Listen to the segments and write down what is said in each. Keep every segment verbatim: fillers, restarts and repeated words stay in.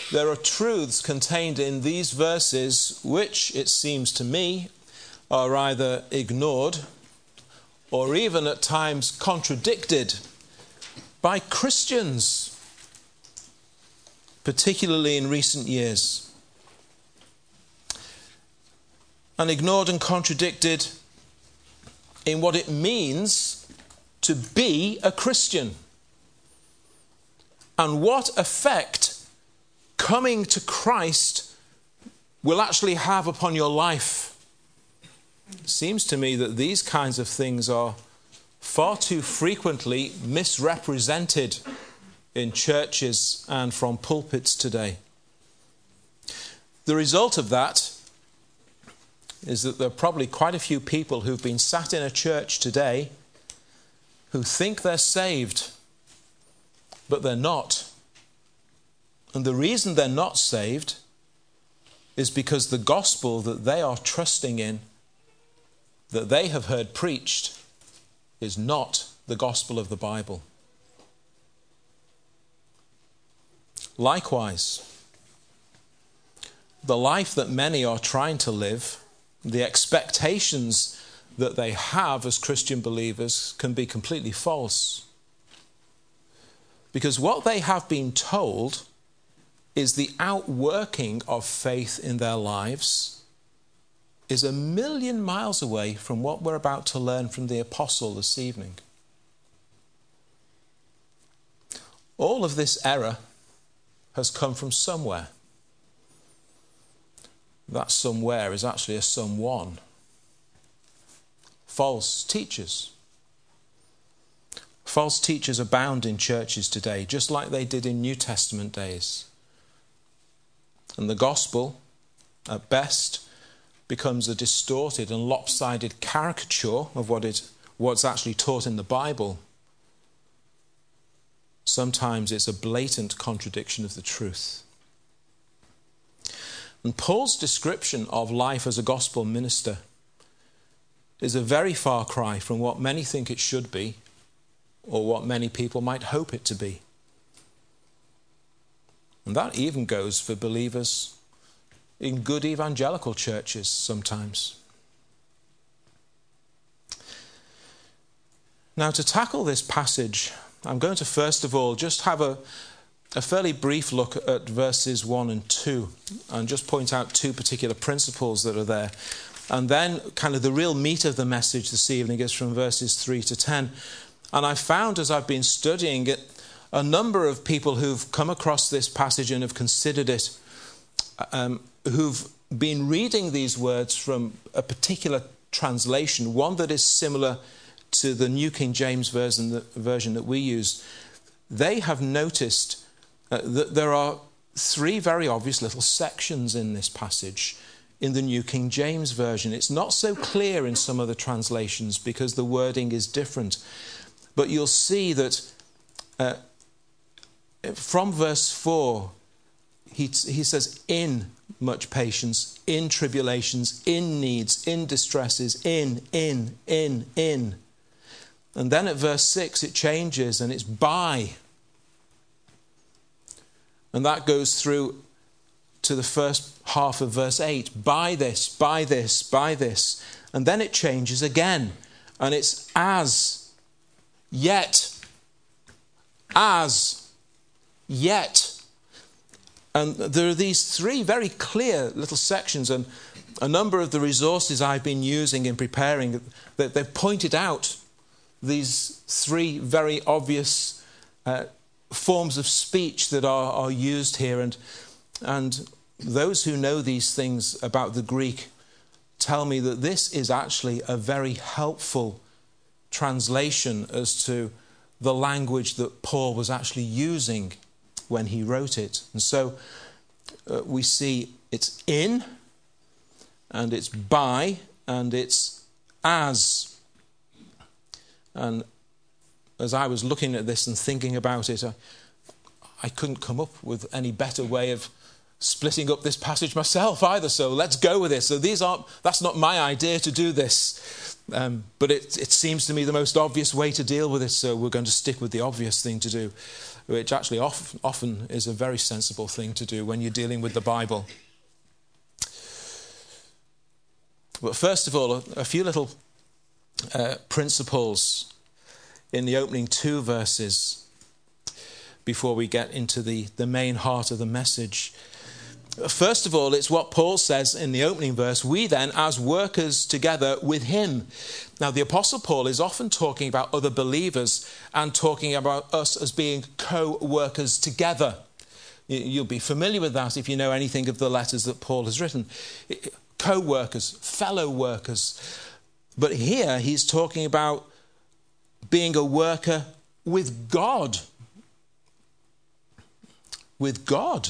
there are truths contained in these verses which, it seems to me, are either ignored or even at times contradicted by Christians, particularly in recent years. And ignored and contradicted in what it means to be a Christian, and what effect coming to Christ will actually have upon your life. It seems to me that these kinds of things are far too frequently misrepresented in churches and from pulpits today. The result of that is that there are probably quite a few people who've been sat in a church today who think they're saved, but they're not. And the reason they're not saved is because the gospel that they are trusting in, that they have heard preached, is not the gospel of the Bible. Likewise, the life that many are trying to live, the expectations that they have as Christian believers, can be completely false. Because what they have been told is the outworking of faith in their lives is a million miles away from what we're about to learn from the apostle this evening. All of this error has come from somewhere. That somewhere is actually a someone. False teachers. False teachers abound in churches today, just like they did in New Testament days. And the gospel, at best, becomes a distorted and lopsided caricature of what it, what's actually taught in the Bible. Sometimes it's a blatant contradiction of the truth. And Paul's description of life as a gospel minister is a very far cry from what many think it should be, or what many people might hope it to be. And that even goes for believers in good evangelical churches sometimes. Now, to tackle this passage, I'm going to first of all just have a, a fairly brief look at verses one and two and just point out two particular principles that are there. And then kind of the real meat of the message this evening is from verses three to ten. And I found as I've been studying it, a number of people who've come across this passage and have considered it, um, who've been reading these words from a particular translation, one that is similar to the New King James version, the version that we use. They have noticed uh, that there are three very obvious little sections in this passage in the New King James version. It's not so clear in some other translations because the wording is different. But you'll see that uh, from verse four, he, he says, in much patience, in tribulations, in needs, in distresses, in, in, in, in. And then at verse six, it changes and it's by. And that goes through to the first half of verse eight. By this, by this, by this. And then it changes again. And it's as. Yet, as, yet. And there are these three very clear little sections, and a number of the resources I've been using in preparing, that they've pointed out these three very obvious uh, forms of speech that are, are used here. And, and those who know these things about the Greek tell me that this is actually a very helpful translation as to the language that Paul was actually using when he wrote it. And so uh, we see it's in, and it's by, and it's as. And as I was looking at this and thinking about it, I, I couldn't come up with any better way of splitting up this passage myself either. So let's go with it. So these aren't, that's not my idea to do this. Um, but it, it seems to me the most obvious way to deal with it, so we're going to stick with the obvious thing to do. which actually often, often is a very sensible thing to do when you're dealing with the Bible. But first of all, a, a few little uh, principles in the opening two verses before we get into the, the main heart of the message. First of all, it's what Paul says in the opening verse, we then as workers together with him. Now, the Apostle Paul is often talking about other believers and talking about us as being co-workers together. You'll be familiar with that if you know anything of the letters that Paul has written. Co-workers, fellow workers. But here he's talking about being a worker with God. With God.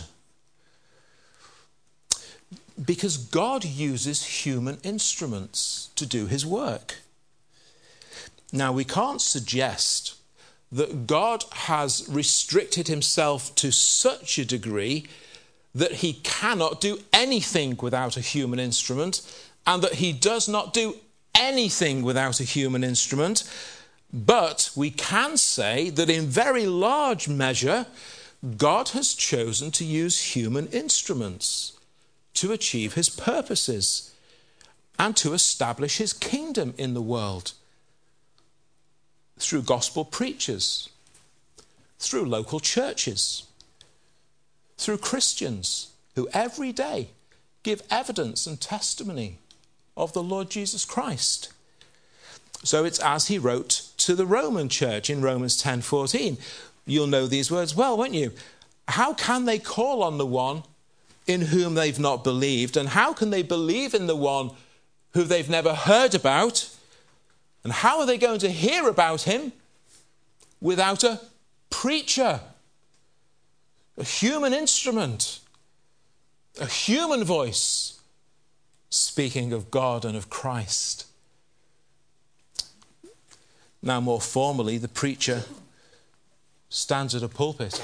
Because God uses human instruments to do his work. Now, we can't suggest that God has restricted himself to such a degree that he cannot do anything without a human instrument, and that he does not do anything without a human instrument. But we can say that in very large measure, God has chosen to use human instruments to achieve his purposes and to establish his kingdom in the world through gospel preachers, through local churches, through Christians who every day give evidence and testimony of the Lord Jesus Christ. So it's as he wrote to the Roman church in Romans ten fourteen. You'll know these words well, won't you? How can they call on the one in whom they've not believed? And how can they believe in the one who they've never heard about? And how are they going to hear about him without a preacher? A human instrument, a human voice speaking of God and of Christ. Now, more formally, the preacher stands at a pulpit.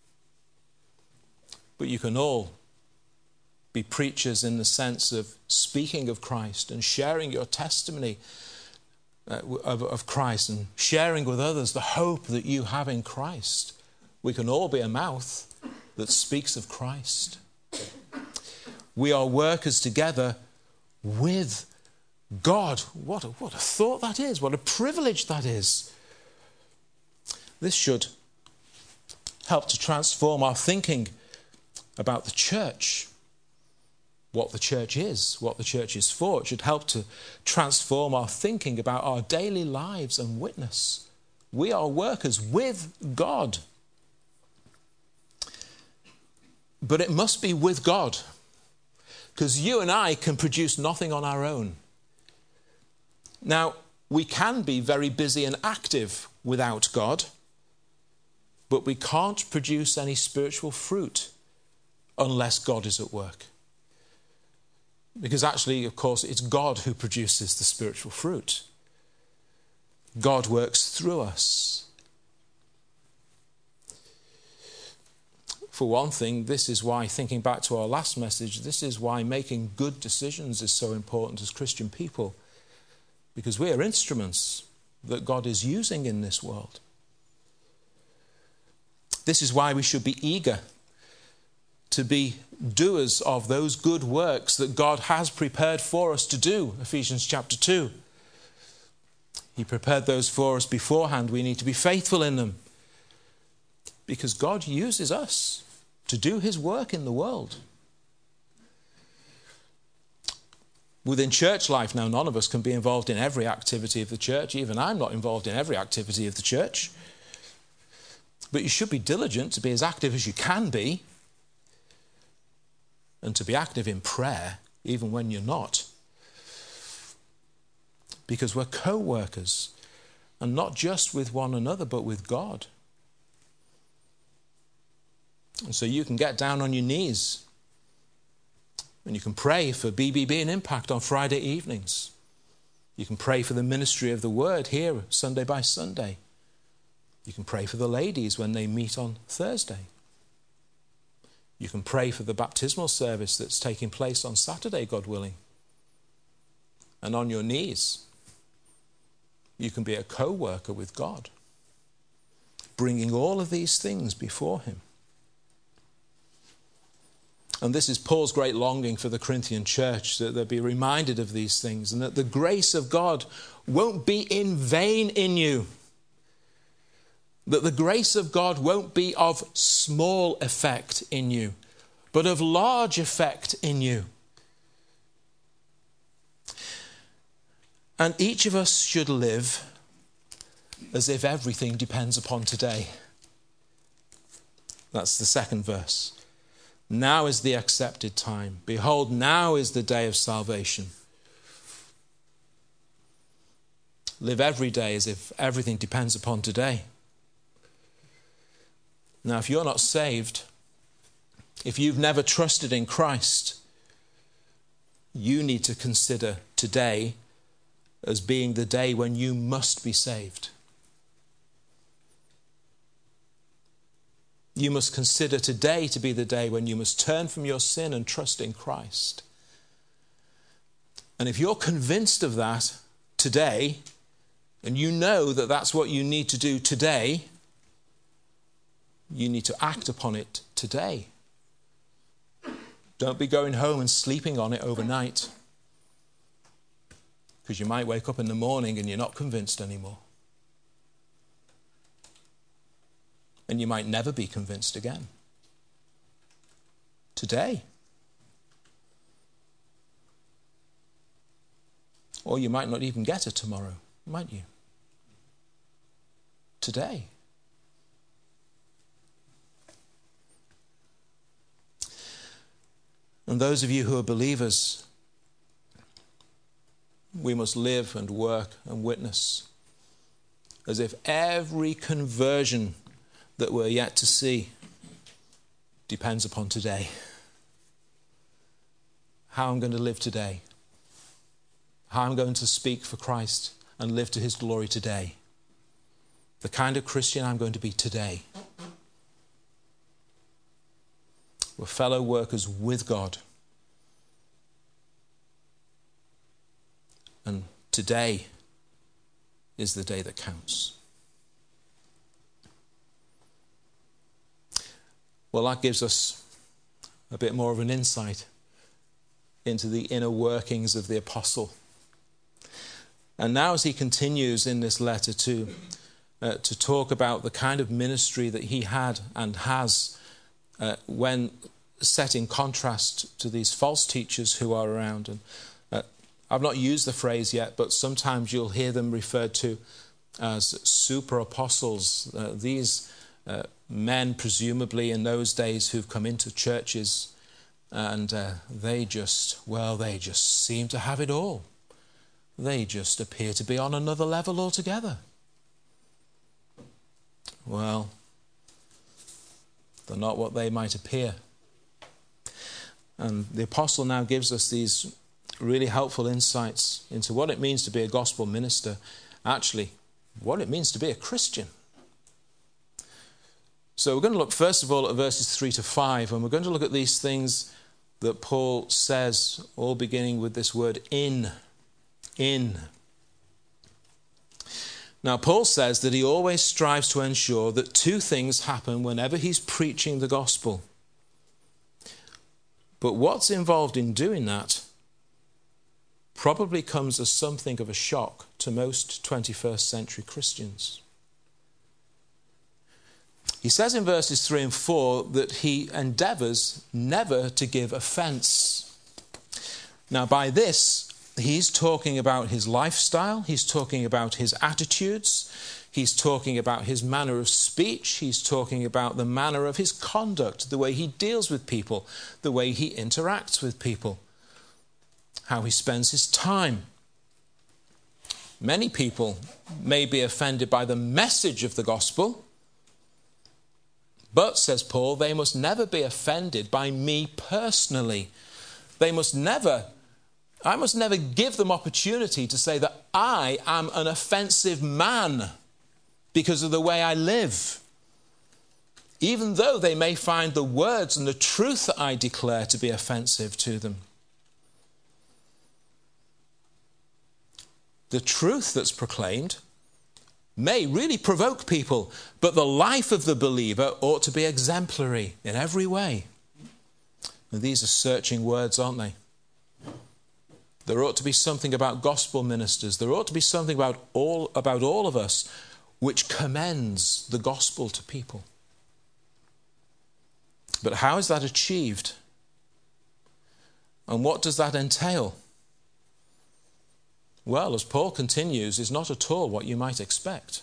But you can all be preachers in the sense of speaking of Christ and sharing your testimony uh, of, of Christ and sharing with others the hope that you have in Christ. We can all be a mouth that speaks of Christ. We are workers together with God. What a, what a thought that is. What a privilege that is. This should help to transform our thinking about the church, what the church is, what the church is for. It should help to transform our thinking about our daily lives and witness. We are workers with God. But it must be with God, because you and I can produce nothing on our own. Now, we can be very busy and active without God, but we can't produce any spiritual fruit unless God is at work. Because actually, of course, it's God who produces the spiritual fruit. God works through us. For one thing, this is why, thinking back to our last message, this is why making good decisions is so important as Christian people. Because we are instruments that God is using in this world. This is why we should be eager to be doers of those good works that God has prepared for us to do, Ephesians chapter two. He prepared those for us beforehand. We need to be faithful in them, because God uses us to do his work in the world. Within church life now, none of us can be involved in every activity of the church. Even I'm not involved in every activity of the church. But you should be diligent to be as active as you can be, and to be active in prayer, even when you're not. Because we're co-workers, and not just with one another, but with God. And so you can get down on your knees, and you can pray for B B B and Impact on Friday evenings. You can pray for the ministry of the Word here, Sunday by Sunday. You can pray for the ladies when they meet on Thursday. You can pray for the baptismal service that's taking place on Saturday, God willing. And on your knees, you can be a co-worker with God. bringing all of these things before him. And this is Paul's great longing for the Corinthian church, that they'll be reminded of these things and that the grace of God won't be in vain in you. That the grace of God won't be of small effect in you, but of large effect in you. And each of us should live as if everything depends upon today. That's the second verse. Now is the accepted time. Behold, now is the day of salvation. Live every day as if everything depends upon today. Now, if you're not saved, if you've never trusted in Christ, you need to consider today as being the day when you must be saved. You must consider today to be the day when you must turn from your sin and trust in Christ. And if you're convinced of that today, and you know that that's what you need to do today, you need to act upon it today. Don't be going home and sleeping on it overnight, because you might wake up in the morning and you're not convinced anymore. And you might never be convinced again. Today. Or you might not even get it tomorrow, might you? Today. And those of you who are believers, we must live and work and witness as if every conversion that we're yet to see depends upon today. How I'm going to live today. How I'm going to speak for Christ and live to his glory today. The kind of Christian I'm going to be today. We're fellow workers with God. And today is the day that counts. Well, that gives us a bit more of an insight into the inner workings of the apostle. And now as he continues in this letter to, uh, to talk about the kind of ministry that he had and has uh, when set in contrast to these false teachers who are around. And uh, I've not used the phrase yet, but sometimes you'll hear them referred to as super apostles. Uh, these uh, men, presumably in those days, who've come into churches and uh, they just, well, they just seem to have it all. They just appear to be on another level altogether. Well, they're not what they might appear. And the apostle now gives us these really helpful insights into what it means to be a gospel minister, actually, what it means to be a Christian. So we're going to look first of all at verses three to five, and we're going to look at these things that Paul says, all beginning with this word in. In. Now, Paul says that he always strives to ensure that two things happen whenever he's preaching the gospel. But what's involved in doing that probably comes as something of a shock to most twenty-first century Christians. He says in verses three and four that he endeavours never to give offence. Now, by this, he's talking about his lifestyle, he's talking about his attitudes, he's talking about his manner of speech, he's talking about the manner of his conduct, the way he deals with people, the way he interacts with people, how he spends his time. Many people may be offended by the message of the gospel, but, says Paul, they must never be offended by me personally. They must never I must never give them opportunity to say that I am an offensive man because of the way I live. Even though they may find the words and the truth that I declare to be offensive to them. The truth that's proclaimed may really provoke people, but the life of the believer ought to be exemplary in every way. And these are searching words, aren't they? There ought to be something about gospel ministers. There ought to be something about all, about all of us which commends the gospel to people. But how is that achieved? And what does that entail? Well, as Paul continues, is not at all what you might expect.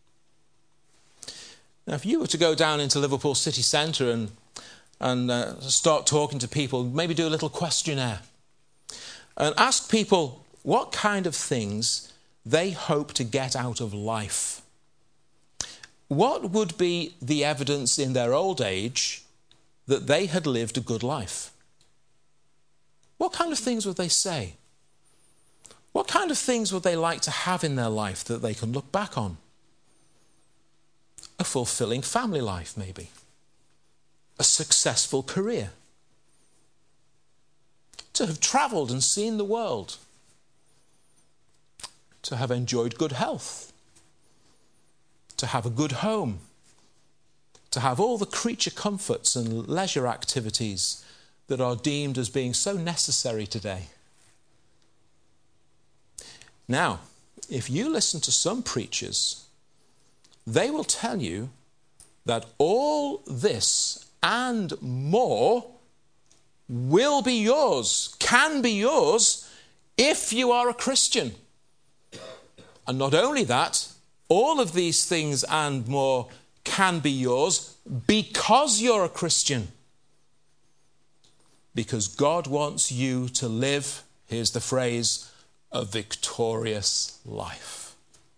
Now, if you were to go down into Liverpool city centre and, and uh, start talking to people, maybe do a little questionnaire, and ask people what kind of things they hope to get out of life. What would be the evidence in their old age that they had lived a good life? What kind of things would they say? What kind of things would they like to have in their life that they can look back on? A fulfilling family life, maybe. A successful career. To have travelled and seen the world. To have enjoyed good health. To have a good home. To have all the creature comforts and leisure activities that are deemed as being so necessary today. Now, if you listen to some preachers, they will tell you that all this and more will be yours, can be yours, if you are a Christian. And not only that, all of these things and more can be yours because you're a Christian. Because God wants you to live, here's the phrase, a victorious life.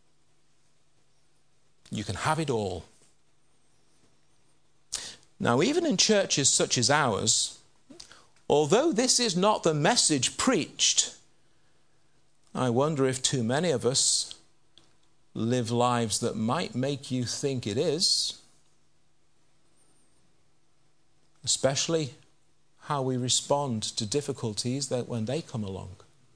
You can have it all. Now, even in churches such as ours, although this is not the message preached, I wonder if too many of us live lives that might make you think it is, especially how we respond to difficulties that when they come along.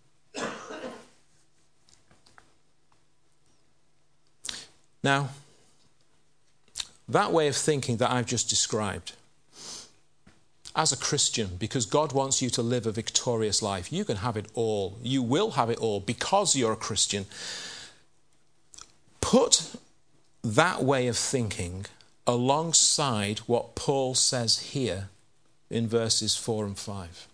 Now, that way of thinking that I've just described, as a Christian, because God wants you to live a victorious life, you can have it all. You will have it all because you're a Christian. Put that way of thinking alongside what Paul says here in verses four and five.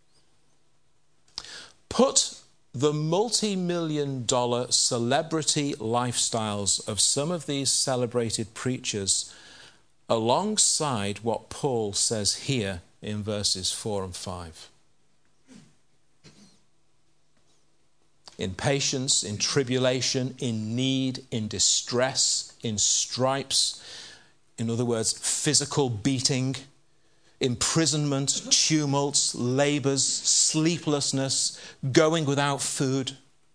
Put the multi-million dollar celebrity lifestyles of some of these celebrated preachers alongside what Paul says here in verses four and five. In patience, in tribulation, in need, in distress, in stripes, in other words, physical beating, imprisonment, tumults, labours, sleeplessness, going without food.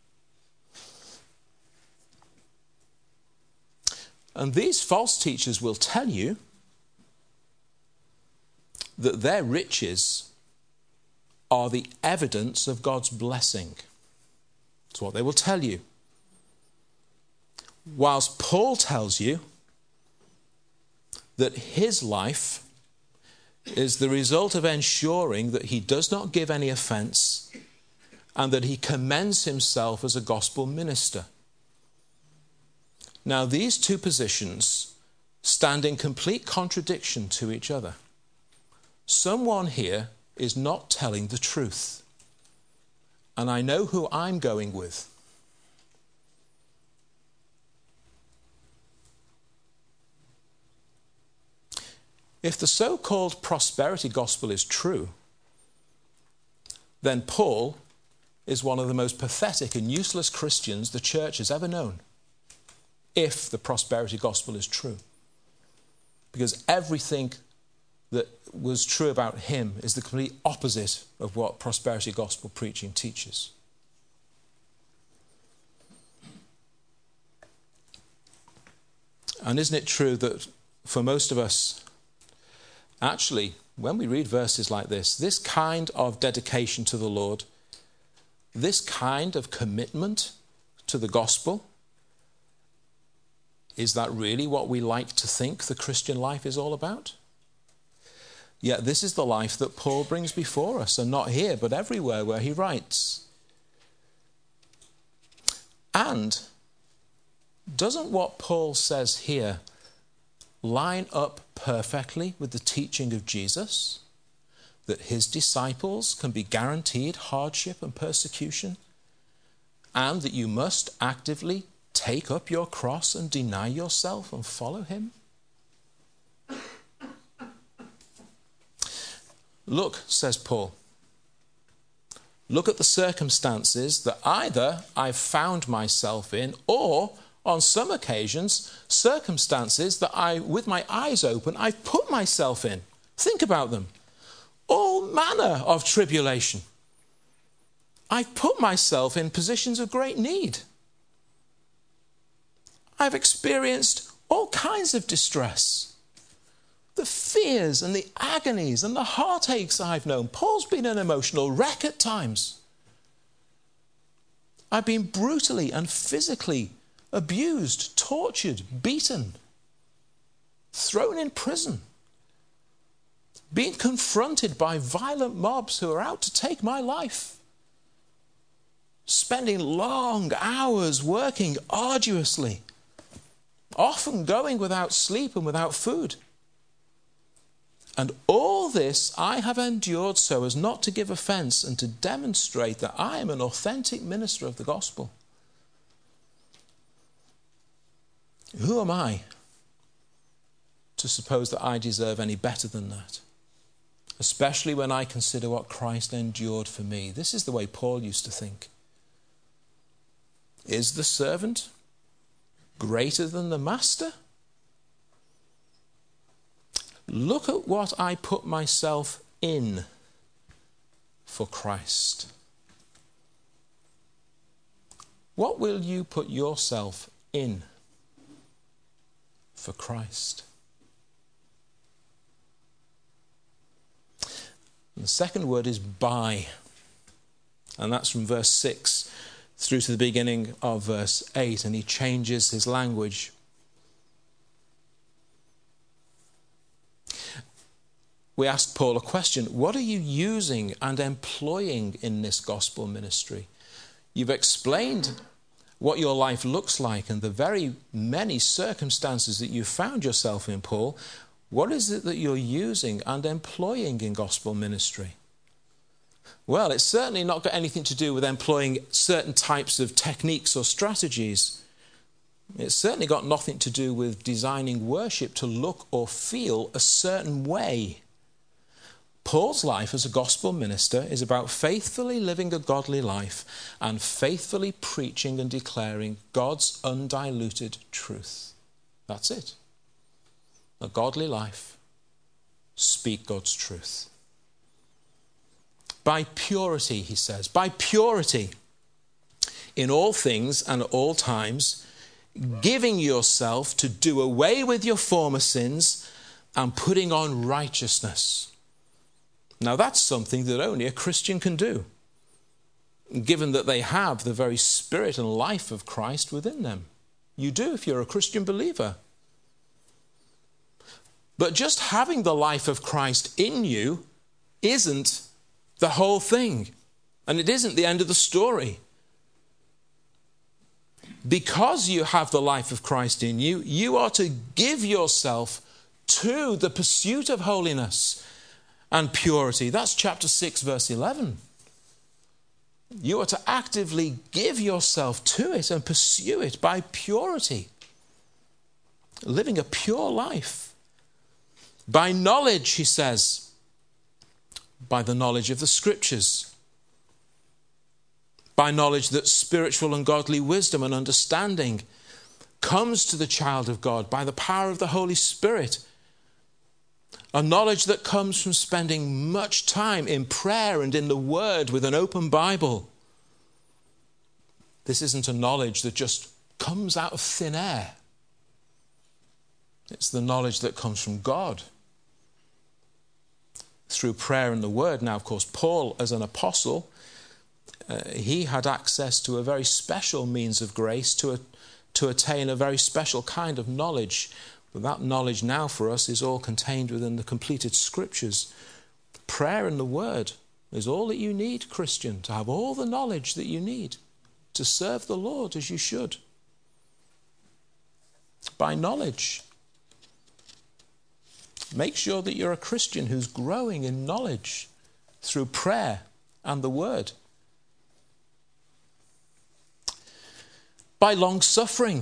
And these false teachers will tell you that their riches are the evidence of God's blessing. That's what they will tell you. Whilst Paul tells you that his life is the result of ensuring that he does not give any offence and that he commends himself as a gospel minister. Now, these two positions stand in complete contradiction to each other. Someone here is not telling the truth. And I know who I'm going with. If the so-called prosperity gospel is true, then Paul is one of the most pathetic and useless Christians the church has ever known. If the prosperity gospel is true. Because everything that was true about him is the complete opposite of what prosperity gospel preaching teaches. And isn't it true that for most of us, actually, when we read verses like this, this kind of dedication to the Lord, this kind of commitment to the gospel, Is that really what we like to think the Christian life is all about? Yet this is the life that Paul brings before us, and not here, but everywhere where he writes. And doesn't what Paul says here line up perfectly with the teaching of Jesus? That his disciples can be guaranteed hardship and persecution, and that you must actively take up your cross and deny yourself and follow him? Look, says Paul, look at the circumstances that either I've found myself in, or on some occasions, circumstances that I, with my eyes open, I've put myself in. Think about them. All manner of tribulation. I've put myself in positions of great need. I've experienced all kinds of distress. The fears and the agonies and the heartaches I've known. Paul's been an emotional wreck at times. I've been brutally and physically abused, tortured, beaten, thrown in prison, being confronted by violent mobs who are out to take my life, spending long hours working arduously, often going without sleep and without food. And all this I have endured so as not to give offence and to demonstrate that I am an authentic minister of the gospel. Who am I to suppose that I deserve any better than that? Especially when I consider what Christ endured for me. This is the way Paul used to think. Is the servant greater than the master? Look at what I put myself in for Christ. What will you put yourself in for Christ? And the second word is by. And that's from verse six through to the beginning of verse eight. And he changes his language. We asked Paul a question. What are you using and employing in this gospel ministry? You've explained what your life looks like and the very many circumstances that you found yourself in, Paul. What is it that you're using and employing in gospel ministry? Well, it's certainly not got anything to do with employing certain types of techniques or strategies. It's certainly got nothing to do with designing worship to look or feel a certain way. Paul's life as a gospel minister is about faithfully living a godly life and faithfully preaching and declaring God's undiluted truth. That's it. A godly life. Speak God's truth. By purity, he says, by purity, in all things and at all times, giving yourself to do away with your former sins and putting on righteousness. Now that's something that only a Christian can do, given that they have the very spirit and life of Christ within them. You do if you're a Christian believer. But just having the life of Christ in you isn't the whole thing. And it isn't the end of the story. Because you have the life of Christ in you, you are to give yourself to the pursuit of holiness and purity. That's chapter six, verse eleven. You are to actively give yourself to it and pursue it by purity. Living a pure life. By knowledge, he says. By the knowledge of the Scriptures. By knowledge that spiritual and godly wisdom and understanding comes to the child of God by the power of the Holy Spirit. A knowledge that comes from spending much time in prayer and in the Word with an open Bible. This isn't a knowledge that just comes out of thin air. It's the knowledge that comes from God through prayer and the Word. Now, of course, Paul, as an apostle, uh, he had access to a very special means of grace, to a to attain a very special kind of knowledge. But that knowledge now for us is all contained within the completed Scriptures. Prayer and the Word is all that you need, Christian, to have all the knowledge that you need to serve the Lord as you should. By knowledge. Make sure that you're a Christian who's growing in knowledge through prayer and the Word. By long suffering.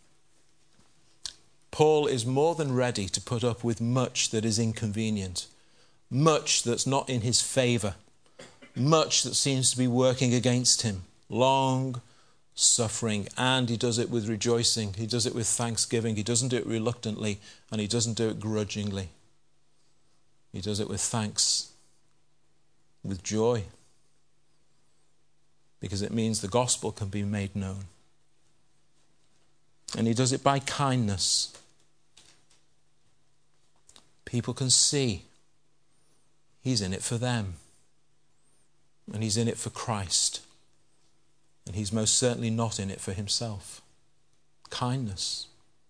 Paul is more than ready to put up with much that is inconvenient, much that's not in his favour, much that seems to be working against him. Long suffering, and he does it with rejoicing. He does it with thanksgiving. He doesn't do it reluctantly, and he doesn't do it grudgingly. He does it with thanks, with joy, because it means the gospel can be made known. And he does it by kindness. People can see he's in it for them. And he's in it for Christ. And he's most certainly not in it for himself. Kindness.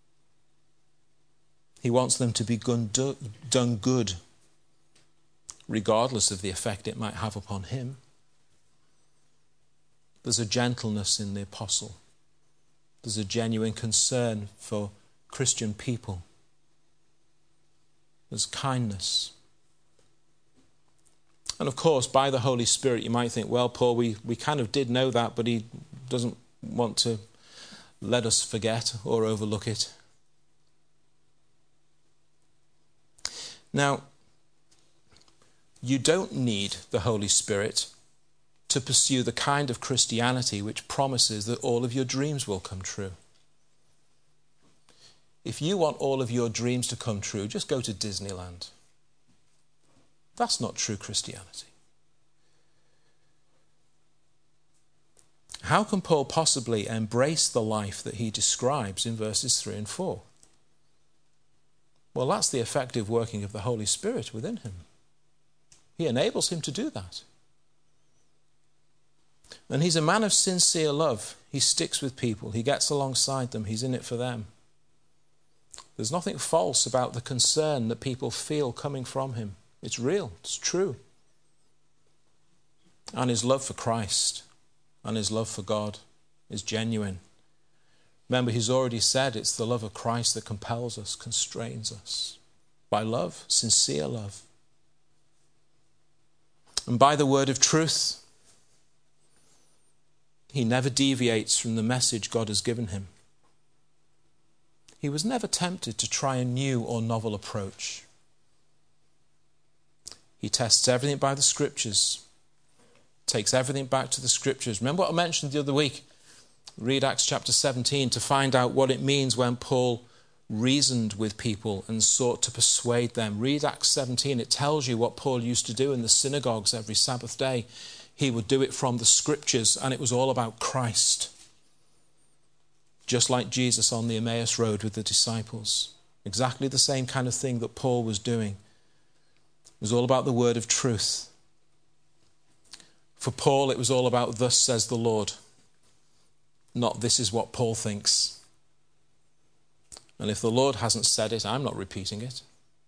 He wants them to be done good, regardless of the effect it might have upon him. There's a gentleness in the apostle. There's a genuine concern for Christian people. There's kindness. And of course, by the Holy Spirit, you might think, well, Paul, we, we kind of did know that, but he doesn't want to let us forget or overlook it. Now, you don't need the Holy Spirit to pursue the kind of Christianity which promises that all of your dreams will come true. If you want all of your dreams to come true, just go to Disneyland. That's not true Christianity. How can Paul possibly embrace the life that he describes in verses three and four? Well, that's the effective working of the Holy Spirit within him. He enables him to do that. And he's a man of sincere love. He sticks with people. He gets alongside them. He's in it for them. There's nothing false about the concern that people feel coming from him. It's real. It's true. And his love for Christ and his love for God is genuine. Remember, he's already said it's the love of Christ that compels us, constrains us. By love, sincere love. And by the word of truth. He never deviates from the message God has given him. He was never tempted to try a new or novel approach. He tests everything by the Scriptures, takes everything back to the Scriptures. Remember what I mentioned the other week? Read Acts chapter seventeen to find out what it means when Paul reasoned with people and sought to persuade them. Read Acts seventeen. It tells you what Paul used to do in the synagogues every Sabbath day. He would do it from the Scriptures, and it was all about Christ. Just like Jesus on the Emmaus Road with the disciples. Exactly the same kind of thing that Paul was doing. It was all about the word of truth. For Paul, it was all about thus says the Lord. Not this is what Paul thinks. And if the Lord hasn't said it, I'm not repeating it.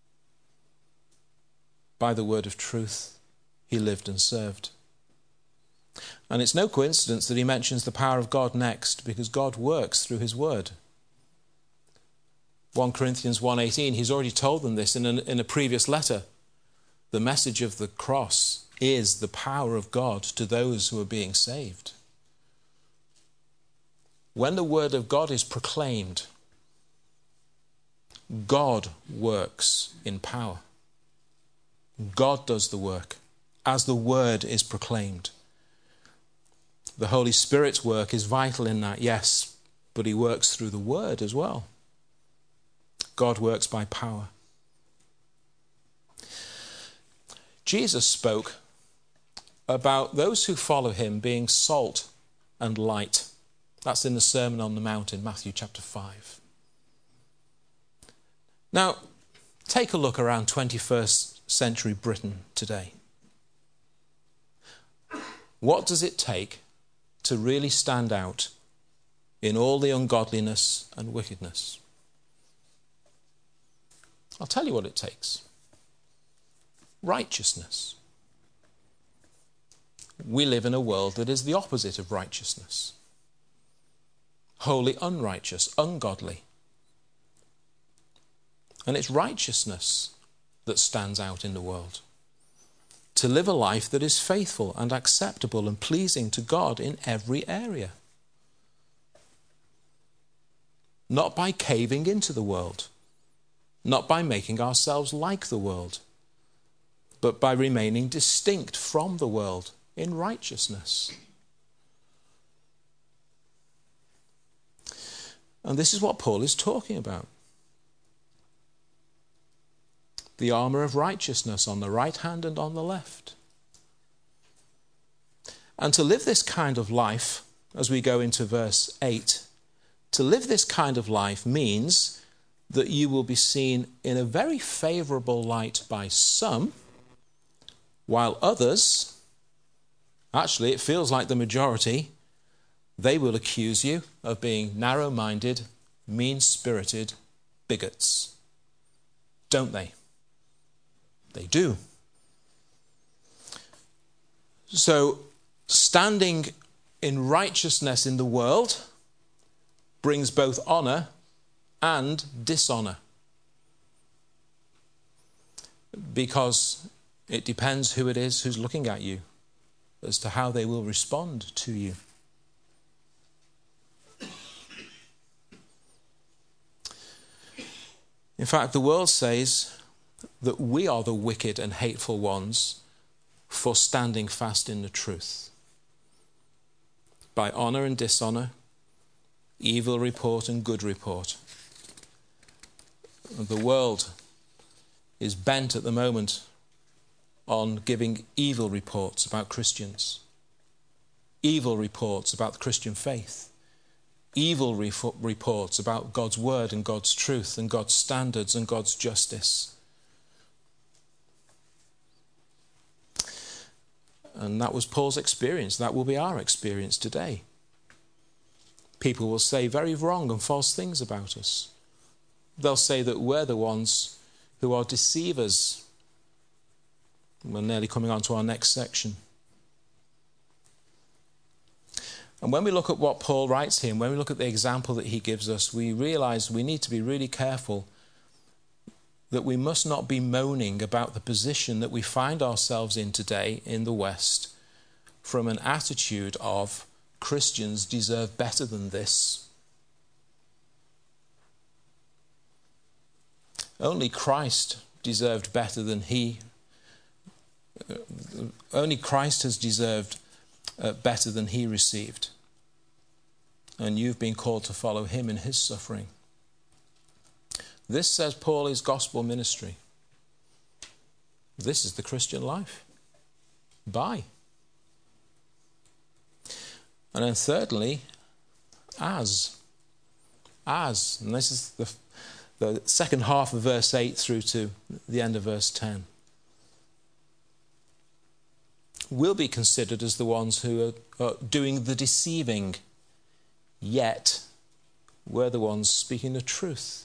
By the word of truth, he lived and served. And it's no coincidence that he mentions the power of God next, because God works through his word. First Corinthians one eighteen, he's already told them this in a, in a previous letter. The message of the cross is the power of God to those who are being saved. When the word of God is proclaimed, God works in power. God does the work as the word is proclaimed. The Holy Spirit's work is vital in that, yes, but he works through the word as well. God works by power. Jesus spoke about those who follow him being salt and light. That's in the Sermon on the Mount in Matthew chapter five. Now, take a look around twenty-first century Britain today. What does it take to really stand out in all the ungodliness and wickedness. I'll tell you what it takes. Righteousness. We live in a world that is the opposite of righteousness. Wholly unrighteous, ungodly. And it's righteousness that stands out in the world. To live a life that is faithful and acceptable and pleasing to God in every area. Not by caving into the world, not by making ourselves like the world, but by remaining distinct from the world in righteousness. And this is what Paul is talking about. The armour of righteousness on the right hand and on the left. And to live this kind of life, as we go into verse eight, to live this kind of life means that you will be seen in a very favourable light by some, while others, actually it feels like the majority, they will accuse you of being narrow-minded, mean-spirited bigots. Don't they? They do. So, standing in righteousness in the world brings both honour and dishonour. Because it depends who it is who's looking at you as to how they will respond to you. In fact, the world says that we are the wicked and hateful ones for standing fast in the truth. By honour and dishonour, evil report and good report. The world is bent at the moment on giving evil reports about Christians, evil reports about the Christian faith, evil re- reports about God's word and God's truth and God's standards and God's justice. And that was Paul's experience. That will be our experience today. People will say very wrong and false things about us. They'll say that we're the ones who are deceivers. We're nearly coming on to our next section. And when we look at what Paul writes here, and when we look at the example that he gives us, we realise we need to be really careful that we must not be moaning about the position that we find ourselves in today in the West from an attitude of Christians deserve better than this. Only Christ deserved better than he. Only Christ has deserved uh, better than he received. And you've been called to follow him in his suffering. This, says Paul, is gospel ministry. This is the Christian life. Bye. And then thirdly, as. As. And this is the, the second half of verse eight through to the end of verse ten. Will be considered as the ones who are, are doing the deceiving, yet we're the ones speaking the truth.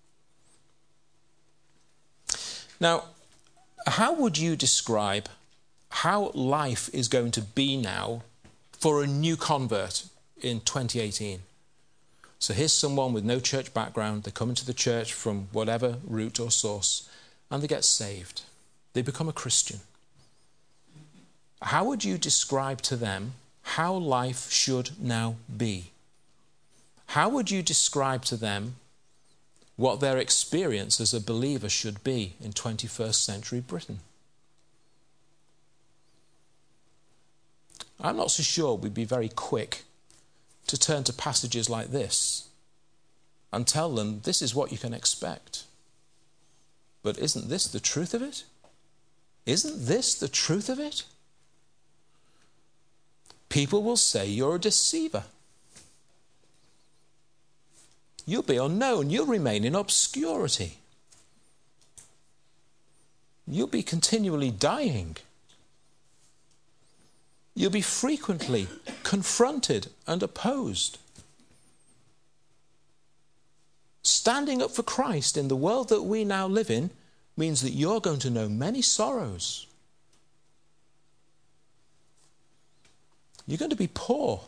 Now, how would you describe how life is going to be now for a new convert in twenty eighteen? So here's someone with no church background. They come into the church from whatever route or source, and they get saved. They become a Christian. How would you describe to them how life should now be? How would you describe to them what their experience as a believer should be in twenty-first century Britain? I'm not so sure we'd be very quick to turn to passages like this and tell them this is what you can expect. But isn't this the truth of it? Isn't this the truth of it? People will say you're a deceiver. You'll be unknown. You'll remain in obscurity. You'll be continually dying. You'll be frequently confronted and opposed. standing up for Christ in the world that we now live in means that you're going to know many sorrows. You're going to be poor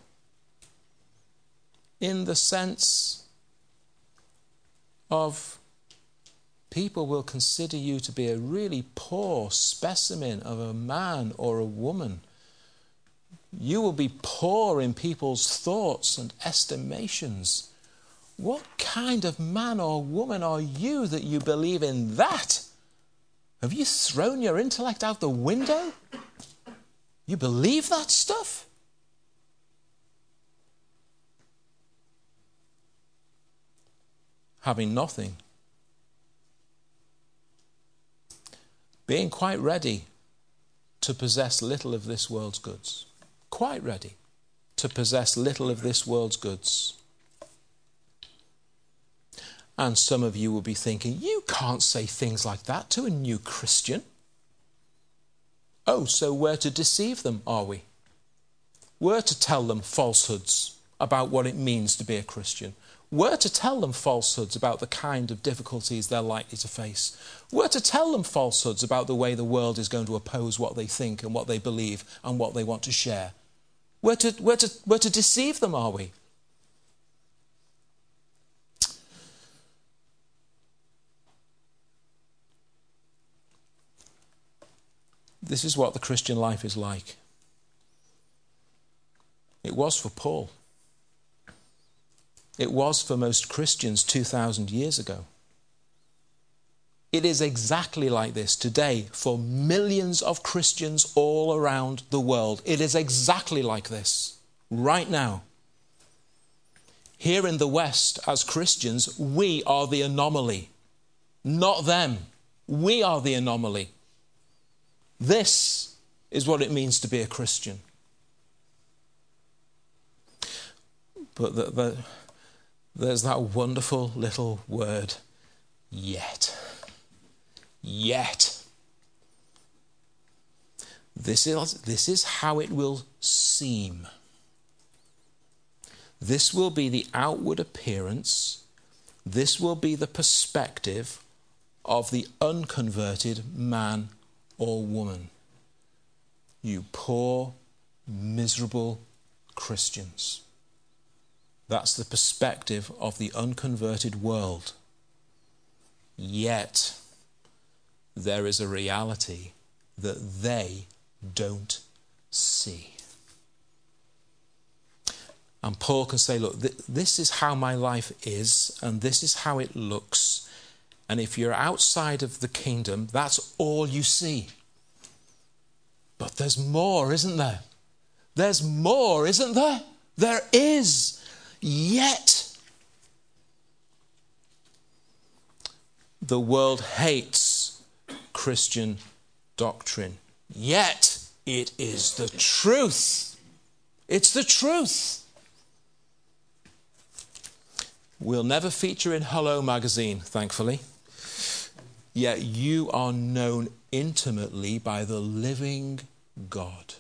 in the sense of people will consider you to be a really poor specimen of a man or a woman. You will be poor in people's thoughts and estimations. What kind of man or woman are you that you believe in that? Have you thrown your intellect out the window? You believe that stuff? Having nothing. Being quite ready to possess little of this world's goods. Quite ready to possess little of this world's goods. And some of you will be thinking, you can't say things like that to a new Christian. Oh, so we're to deceive them, are we? We're to tell them falsehoods about what it means to be a Christian. We're to tell them falsehoods about the kind of difficulties they're likely to face. We're to tell them falsehoods about the way the world is going to oppose what they think and what they believe and what they want to share. We're to, we're to, we're to deceive them, are we? This is what the Christian life is like. It was for Paul. It was for most Christians two thousand years ago. It is exactly like this today for millions of Christians all around the world. It is exactly like this right now. Here in the West, as Christians, we are the anomaly, not them. We are the anomaly. This is what it means to be a Christian. But the, the, there's that wonderful little word, yet. Yet. This is, this is how it will seem. This will be the outward appearance. This will be the perspective of the unconverted man or woman. You poor, miserable Christians. That's the perspective of the unconverted world. Yet, there is a reality that they don't see. And Paul can say, look, th- this is how my life is, and this is how it looks. And if you're outside of the kingdom, that's all you see. But there's more, isn't there? There's more, isn't there? There is. Yet, the world hates Christian doctrine. Yet, it is the truth. It's the truth. We'll never feature in Hello magazine, thankfully. Yet you are known intimately by the living God.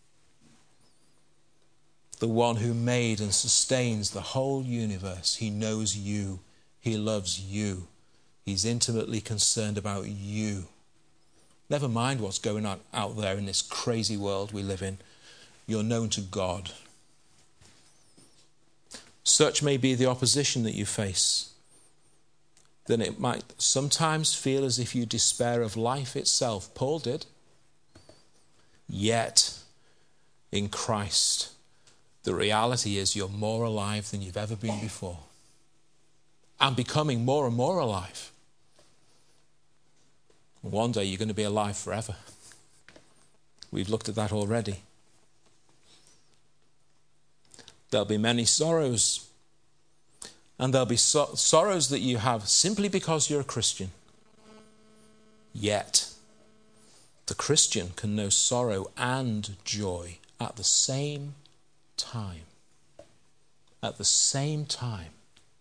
The one who made and sustains the whole universe. He knows you. He loves you. He's intimately concerned about you. Never mind what's going on out there in this crazy world we live in. You're known to God. Such may be the opposition that you face. Then it might sometimes feel as if you despair of life itself. Paul did. Yet, in Christ, the reality is you're more alive than you've ever been before. And becoming more and more alive. One day you're going to be alive forever. We've looked at that already. There'll be many sorrows. And there'll be so- sorrows that you have simply because you're a Christian. Yet, the Christian can know sorrow and joy at the same time. At the same time.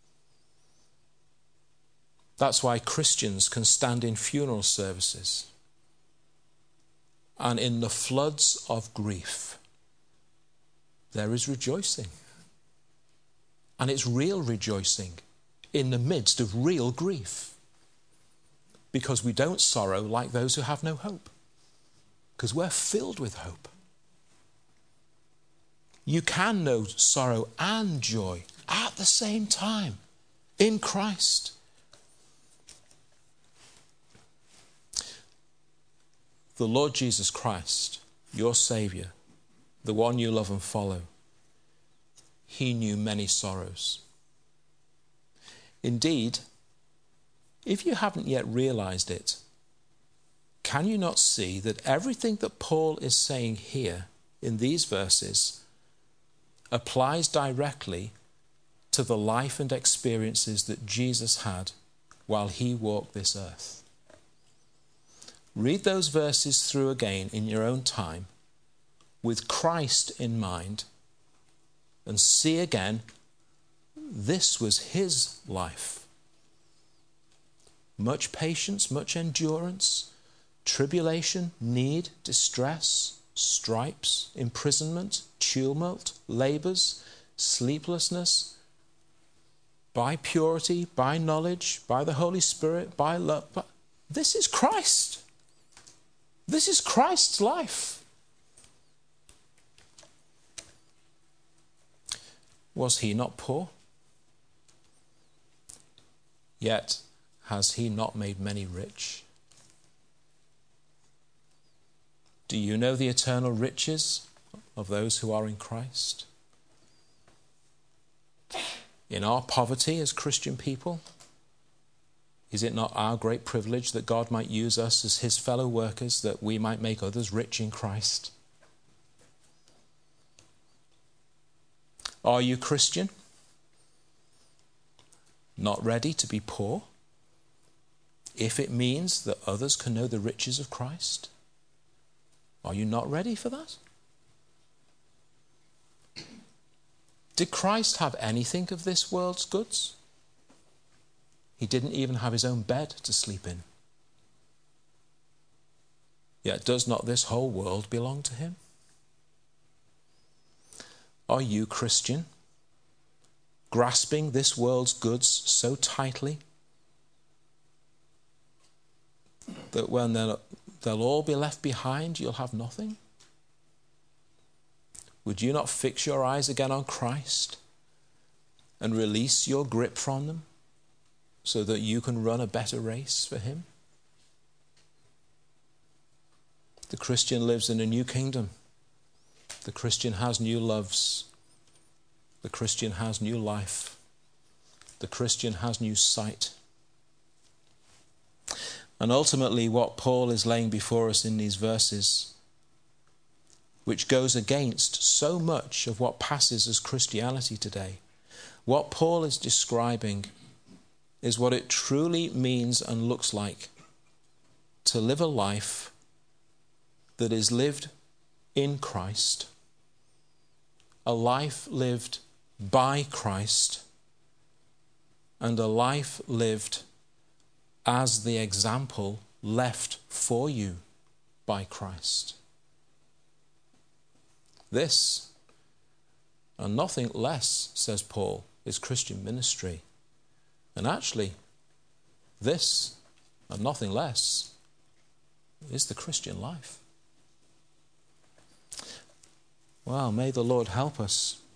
That's why Christians can stand in funeral services and in the floods of grief, there is rejoicing. And it's real rejoicing. in the midst of real grief. Because we don't sorrow like those who have no hope. Because we're filled with hope. You can know sorrow and joy at the same time in Christ. The Lord Jesus Christ, your Saviour, the one you love and follow, he knew many sorrows. Indeed, if you haven't yet realized it, can you not see that everything that Paul is saying here in these verses applies directly to the life and experiences that Jesus had while he walked this earth? Read those verses through again in your own time with Christ in mind and see again, this was his life. Much patience, much endurance, tribulation, need, distress, stripes, imprisonment, tumult, labours, sleeplessness, by purity, by knowledge, by the Holy Spirit, by love. But this is Christ. This is Christ's life. Was he not poor? Yet has he not made many rich? Do you know the eternal riches of those who are in Christ? In our poverty as Christian people, is it not our great privilege that God might use us as his fellow workers, that we might make others rich in Christ? Are you Christian? Not ready to be poor, if it means that others can know the riches of Christ? Are you not ready for that? Did Christ have anything of this world's goods? He didn't even have his own bed to sleep in. Yet does not this whole world belong to him? Are you, Christian, grasping this world's goods so tightly that when they'll, they'll all be left behind, you'll have nothing? Would you not fix your eyes again on Christ and release your grip from them so that you can run a better race for him? The Christian lives in a new kingdom. The Christian has new loves. The Christian has new life. The Christian has new sight. And ultimately, what Paul is laying before us in these verses, which goes against so much of what passes as Christianity today, what Paul is describing is what it truly means and looks like to live a life that is lived in Christ, a life lived by Christ, and a life lived as the example left for you by Christ. This, and nothing less, says Paul, is Christian ministry. And actually, this, and nothing less, is the Christian life. Well, may the Lord help us